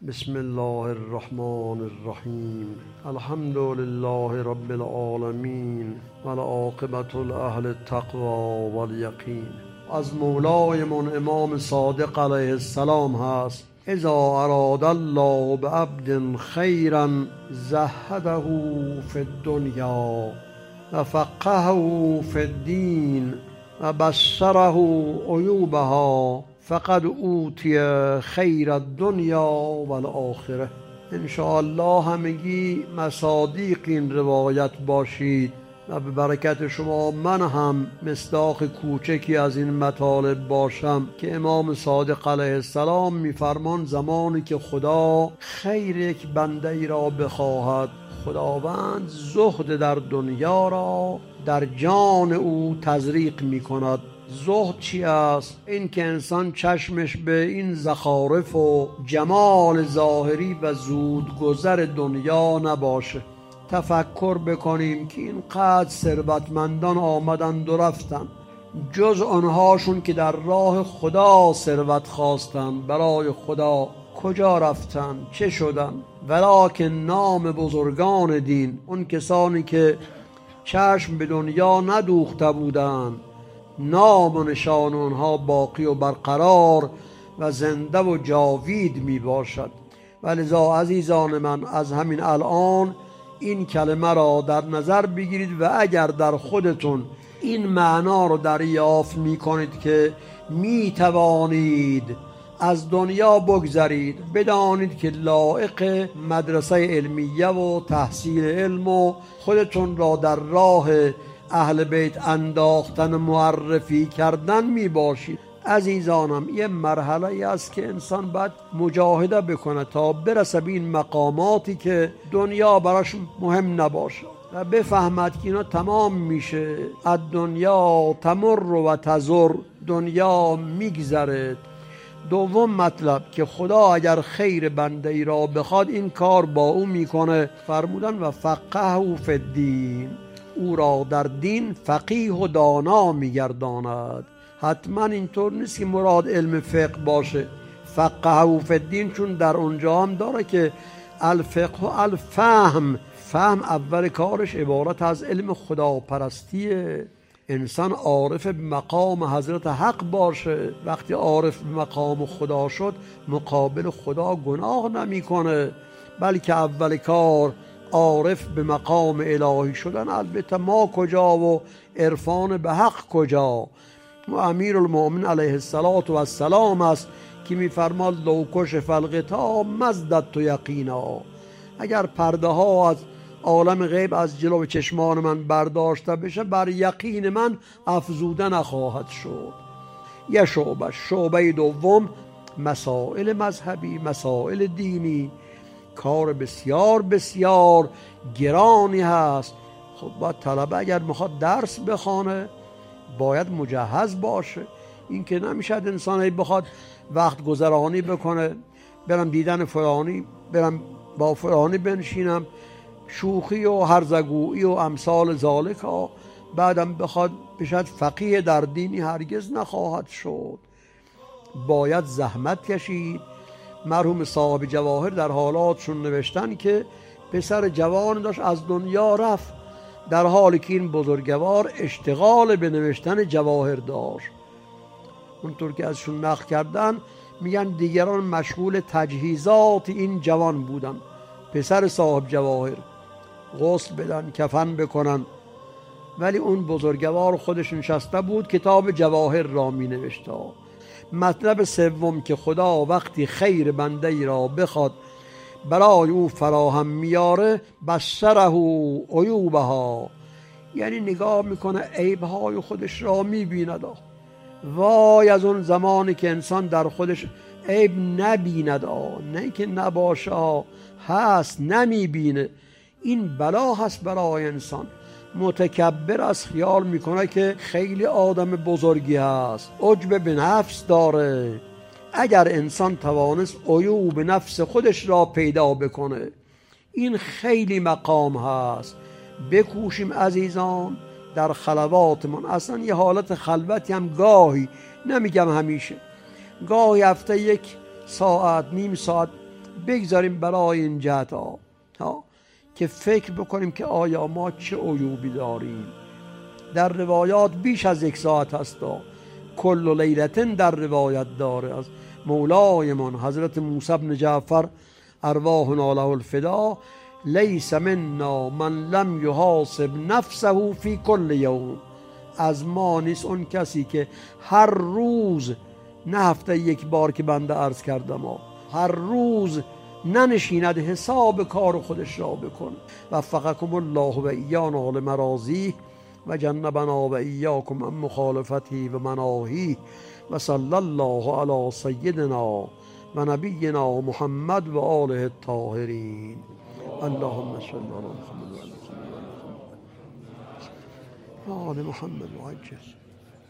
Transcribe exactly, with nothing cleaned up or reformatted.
بسم الله الرحمن الرحیم. الحمد لله رب العالمین والعاقبة لأهل التقوی والیقین. از مولایمون امام صادق علیه السلام هست: اذا اراد الله بعبد خیرا زهده فی الدنیا و فقهه فی الدین و بصره عیوبها فقد اوتی خیر الدنیا والآخره. ان شاء الله همگی مصادیق این روایت باشید و به برکت شما من هم مصداق کوچکی از این مطالب باشم که امام صادق علیه السلام میفرمان زمانی که خدا خیر یک بنده ای را بخواهد، خداوند زهد در دنیا را در جان او تزریق می کند. زهد چی است؟ این که انسان چشمش به این زخارف و جمال ظاهری و زودگذر دنیا نباشه. تفکر بکنیم که اینقدر ثروتمندان آمدند و رفتند، جز آنهاشون که در راه خدا ثروت خواستند، برای خدا کجا رفتند، چه شدند؟ ولکن نام بزرگان دین، اون کسانی که چشم به دنیا ندوخته بودند، نام و نشان اونها باقی و برقرار و زنده و جاوید می باشد. ولذا عزیزان من، از همین الان این کلمه را در نظر بگیرید و اگر در خودتون این معنا رو دریافت می کنید که می توانید از دنیا بگذرید، بدانید که لایق مدرسه علمیه و تحصیل علم و خودتون را در راه اهل بیت انداختن معرفی کردن می باشید. عزیزانم، یه مرحله ای است که انسان باید مجاهده بکنه تا برسه به این مقاماتی که دنیا براش مهم نباشه و بفهمد که اینا تمام میشه. از دنیا تمر و تزر، دنیا میگذره. دوم مطلب که خدا اگر خیر بنده ای را بخواد این کار با او میکنه. فرمودن و فقهه فی الدین، او را در دین فقیه و دانا میگرداند. حتما اینطور نیست که مراد علم فقه باشه. فقهه فی الدین چون در اونجا هم داره که الفقه و الفهم، فهم اول کارش عبارت از علم خداپرستیه. انسان عارف به مقام حضرت حق باشه. وقتی عارف به مقام خدا شد، مقابل خدا گناه نمیکنه، بلکه اول کار عارف به مقام الهی شدن. البته ما کجا و عرفان به حق کجا؟ و امیر المؤمنین علیه السلام است که میفرماد لو کشف الغطاء مزددت یقینا. اگر پرده ها از عالم غیب از جلو چشمان من برداشته بشه، بر یقین من افزوده نخواهد شد. یه شعبه شعبه دوم مسائل مذهبی، مسائل دینی، کار بسیار بسیار گرانی هست. خب باید طلبه اگر میخواد درس بخونه باید مجهز باشه. این که نمیشد انسان بخواد وقت گذرانی بکنه، برم دیدن فلانی، برم با فلانی بنشینم، شوخی و هرزگویی و امثال ذالک ها، بعدم بخواد بشد فقیه در دینی هرگز نخواهد شد. باید زحمت کشید. مرحوم صاحب جواهر در حالاتشون نوشتن که پسر جوان داشت از دنیا رفت، در حالی که این بزرگوار اشتغال به نوشتن جواهر داشت. اونطور که ازشون نقل کردن میگن دیگران مشغول تجهیزات این جوان بودن. پسر صاحب جواهر غسل بدن، کفن بکنن، ولی اون بزرگوار خودش نشسته بود کتاب جواهر را می نوشته. مطلب سوم که خدا وقتی خیر بنده ای را بخواد برای او فراهم میاره، بصره عیوبها، یعنی نگاه میکنه عیبهای خودش را میبیند. وای از اون زمانی که انسان در خودش عیب نبیند، نه که نباشه، هست، نمیبینه. این بلا هست برای انسان. متکبر از خیال میکنه که خیلی آدم بزرگی هست، عجب به نفس داره. اگر انسان توانست عیوب نفس خودش را پیدا بکنه، این خیلی مقام هست. بکوشیم عزیزان در خلواتمون. اصلا یه حالت خلوتی هم گاهی، نمیگم همیشه، گاهی هفته یک ساعت، نیم ساعت بگذاریم برای این جهت ها ها که فکر بکنیم که آیا ما چه عیوبی داریم. در روایات بیش از یک ساعت هست، کل لیلتن در روایت داره از مولایمان حضرت موسی بن جعفر ارواحنا له الفدا: لیس منا من لم یحاسب نفسه فی کل یوم. از ما نیست اون کسی که هر روز، نه هفته یک بار که بنده عرض کردم، هر روز ننشیند حساب کار خودش را بکن. وفقکم الله و ایانا لمراضیه و جنبنا و ایاکم عن مخالفته و مناهیه و صلی الله علی سیدنا و نبینا محمد و آله الطاهرین. اللهم صل علی محمد و آل محمد و آل محمد و عجل